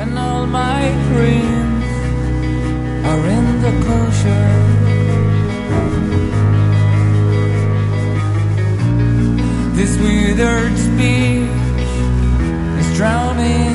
and all my dreams are in the closure. This withered speech is drowning